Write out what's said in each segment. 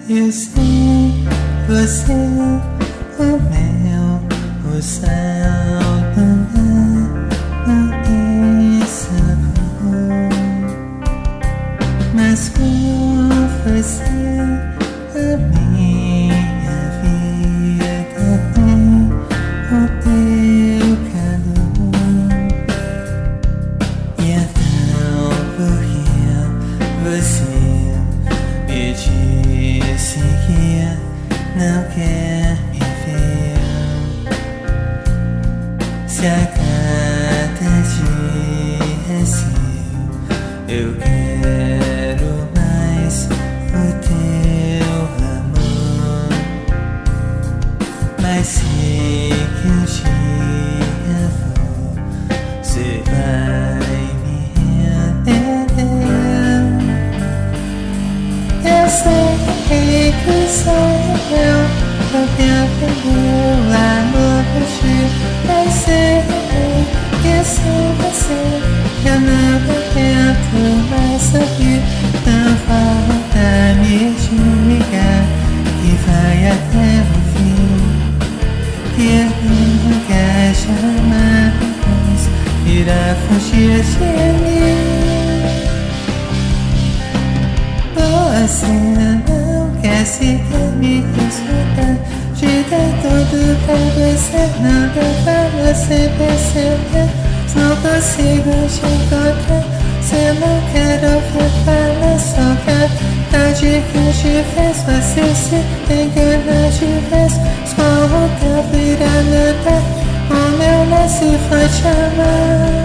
Eu sei, você, o mel, o sal não tem sabor. Mas com você a minha vida tem o teu calor. E então porque você me disse que não quer me ver, se a cada dia seu eu quero mais o teu amor. Mas sei que um dia você vai me entender. Eu sei que o céu quero meu amor por ti. Eu sei que sem você eu não aguento mais sorrir. Não falta me ligar que vai até o fim, que eu nunca jamais irá fugir de mim. Você não quer sequer me escutar, te dei tudo pra você, não deu pra você perceber. Não consigo te encontrar, você não quer ouvir falar sobre a tarde que eu te fiz. Você se engana de vez, só voltar virar lutar. O meu lance foi te amar.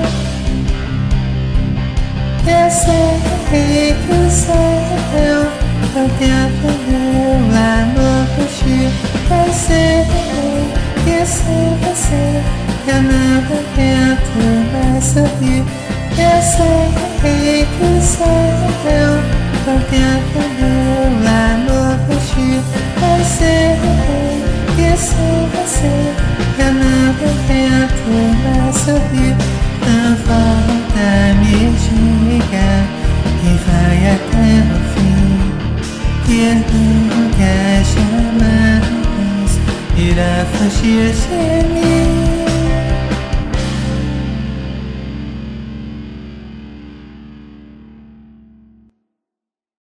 Eu sei que o céu eu quero meu amor por ti. Eu sei que sem você eu não aguento mais sorrir. Eu sei que o céu eu quero meu amor por ti. Eu sei que sem você eu não aguento mais sorrir. Não volta me diga que vai até o fim, que eu nunca jamais irá fugir de mim.